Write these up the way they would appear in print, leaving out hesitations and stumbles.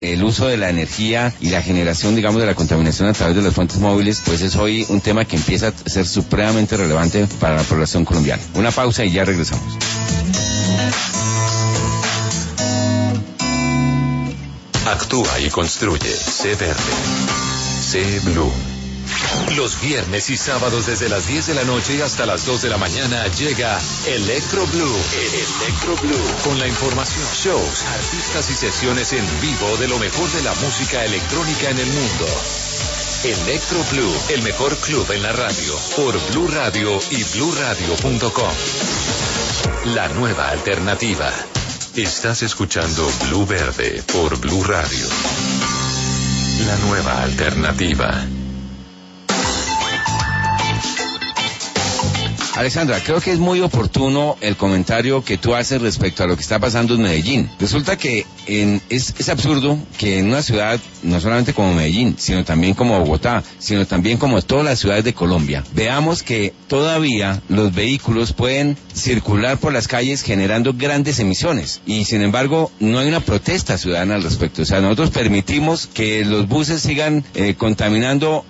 El uso de la energía y la generación, digamos, de la contaminación a través de las fuentes móviles, pues es hoy un tema que empieza a ser supremamente relevante para la población colombiana. Una pausa y ya regresamos. Actúa y construye. Sé verde. Sé Blue. Los viernes y sábados desde las 10 de la noche hasta las 2 de la mañana llega Electro Blue. Electro Blue. Con la información, shows, artistas y sesiones en vivo de lo mejor de la música electrónica en el mundo. Electro Blue, el mejor club en la radio. Por Blue Radio y BlueRadio.com. La nueva alternativa. Estás escuchando Blue Verde por Blue Radio. La nueva alternativa. Alexandra, creo que es muy oportuno el comentario que tú haces respecto a lo que está pasando en Medellín. Resulta que es absurdo que en una ciudad, no solamente como Medellín, sino también como Bogotá, sino también como todas las ciudades de Colombia, veamos que todavía los vehículos pueden circular por las calles generando grandes emisiones y sin embargo no hay una protesta ciudadana al respecto. O sea, nosotros permitimos que los buses sigan contaminando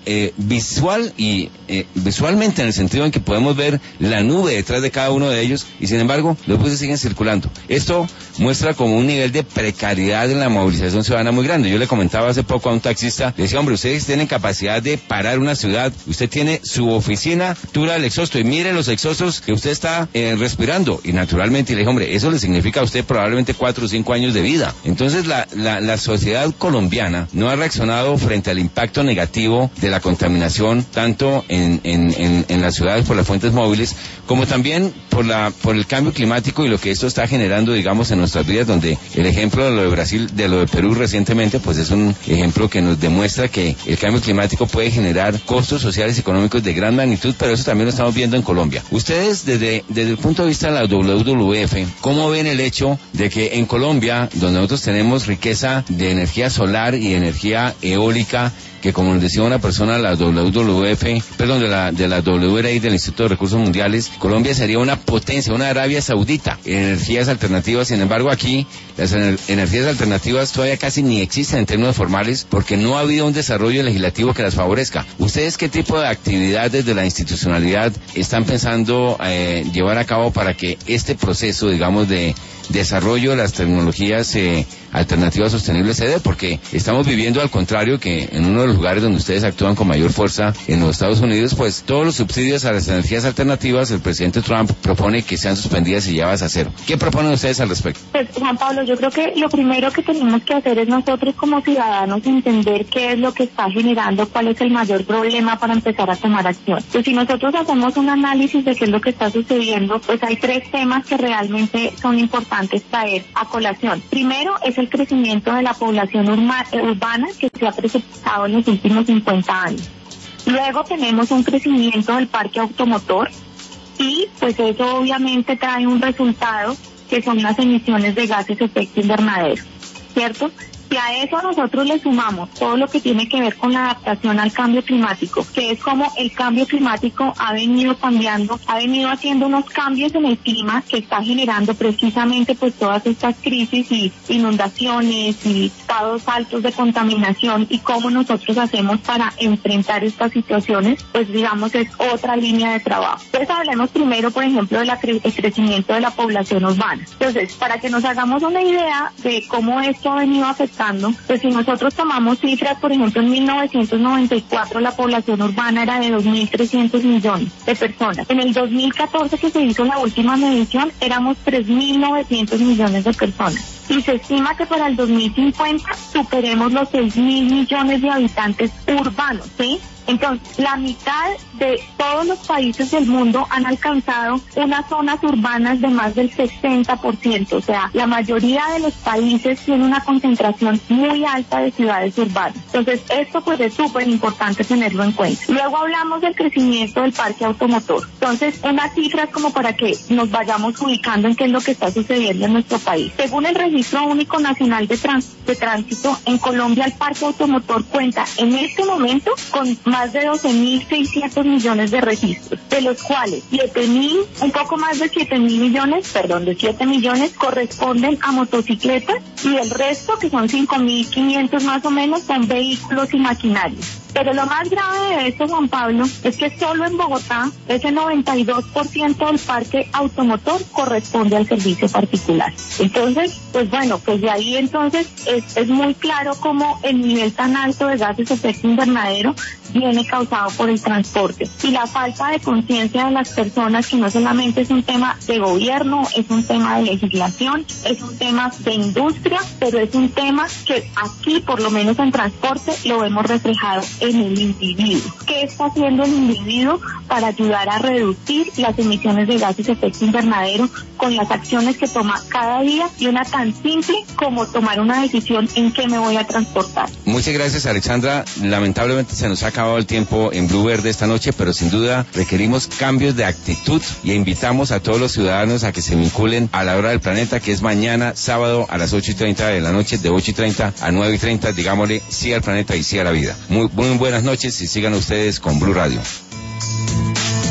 visualmente, en el sentido en que podemos ver la nube detrás de cada uno de ellos y sin embargo los buses siguen circulando. Esto muestra como un nivel de precariedad en la movilización ciudadana muy grande. Yo le comentaba hace poco a un taxista, le decía, hombre, ustedes tienen capacidad de parar una ciudad, usted tiene su oficina, altura del exhausto y mire los exhaustos que usted está respirando y naturalmente le dije, hombre, eso le significa a usted probablemente 4 o 5 años de vida. Entonces la sociedad colombiana no ha reaccionado frente al impacto negativo de la contaminación tanto en las ciudades por las fuentes móviles como también por el cambio climático y lo que esto está generando, digamos, en nuestras vidas, donde el ejemplo de lo de Brasil, de lo de Perú recientemente, pues es un ejemplo que nos demuestra que el cambio climático puede generar costos sociales y económicos de gran magnitud, pero eso también lo estamos viendo en Colombia. Ustedes, desde el punto de vista de la WWF, ¿cómo ven el hecho de que en Colombia, donde nosotros tenemos riqueza de energía solar y energía eólica, que como nos decía una persona de la WWF, de la WRI, del Instituto de Recursos Mundiales, Colombia sería una potencia, una Arabia Saudita en energías alternativas? Sin embargo, aquí las energías alternativas todavía casi ni existen en términos formales porque no ha habido un desarrollo legislativo que las favorezca. ¿Ustedes qué tipo de actividades de la institucionalidad están pensando llevar a cabo para que este proceso, digamos, de desarrollo de las tecnologías alternativas sostenibles se dé? Porque estamos viviendo al contrario, que en uno de los lugares donde ustedes actúan con mayor fuerza en los Estados Unidos, pues todos los subsidios a las energías alternativas, el presidente Trump propone que sean suspendidas y llevadas a cero. ¿Qué proponen ustedes al respecto? Pues, Juan Pablo, yo creo que lo primero que tenemos que hacer es nosotros como ciudadanos entender qué es lo que está generando, cuál es el mayor problema para empezar a tomar acción. Pues si nosotros hacemos un análisis de qué es lo que está sucediendo, pues hay 3 temas que realmente son importantes traer a colación. Primero es el crecimiento de la población urbana que se ha precipitado en los últimos 50 años. Luego tenemos un crecimiento del parque automotor y pues eso obviamente trae un resultado que son las emisiones de gases de efecto invernadero, ¿cierto? Si a eso nosotros le sumamos todo lo que tiene que ver con la adaptación al cambio climático, que es como el cambio climático ha venido cambiando, ha venido haciendo unos cambios en el clima que está generando precisamente pues todas estas crisis y inundaciones y estados altos de contaminación, y cómo nosotros hacemos para enfrentar estas situaciones, pues digamos es otra línea de trabajo. Entonces hablemos primero, por ejemplo, del crecimiento de la población urbana. Entonces, para que nos hagamos una idea de cómo esto ha venido afectando, pues si nosotros tomamos cifras, por ejemplo, en 1994 la población urbana era de 2.300 millones de personas. En el 2014, que se hizo la última medición, éramos 3.900 millones de personas. Y se estima que para el 2050 superemos los 6.000 millones de habitantes urbanos, ¿sí? Entonces, la mitad de todos los países del mundo han alcanzado unas zonas urbanas de más del 60%. O sea, la mayoría de los países tiene una concentración muy alta de ciudades urbanas. Entonces, esto pues es súper importante tenerlo en cuenta. Luego hablamos del crecimiento del parque automotor. Entonces, unas cifras como para que nos vayamos ubicando en qué es lo que está sucediendo en nuestro país. Según el registro Registro Único Nacional de Tránsito, en Colombia el parque automotor cuenta en este momento con más de 12.600 millones de registros, de los cuales 7 millones corresponden a motocicletas y el resto, que son 5.500 más o menos, son vehículos y maquinarias. Pero lo más grave de esto, Juan Pablo, es que solo en Bogotá ese 92% del parque automotor corresponde al servicio particular. Entonces, pues bueno, pues de ahí entonces es muy claro cómo el nivel tan alto de gases de efecto invernadero viene causado por el transporte. Y la falta de conciencia de las personas, que no solamente es un tema de gobierno, es un tema de legislación, es un tema de industria, pero es un tema que aquí, por lo menos en transporte, lo vemos reflejado en el individuo. ¿Qué está haciendo el individuo para ayudar a reducir las emisiones de gases de efecto invernadero con las acciones que toma cada día, y una tan simple como tomar una decisión en qué me voy a transportar? Muchas gracias, Alexandra. Lamentablemente se nos ha acabado el tiempo en Blue Verde esta noche, pero sin duda requerimos cambios de actitud y invitamos a todos los ciudadanos a que se vinculen a la Hora del Planeta, que es mañana sábado a las 8:30 de la noche, de 8:30 a 9:30. Digámosle sí al planeta y sí a la vida. Muy buenas noches y sigan ustedes con Blue Radio.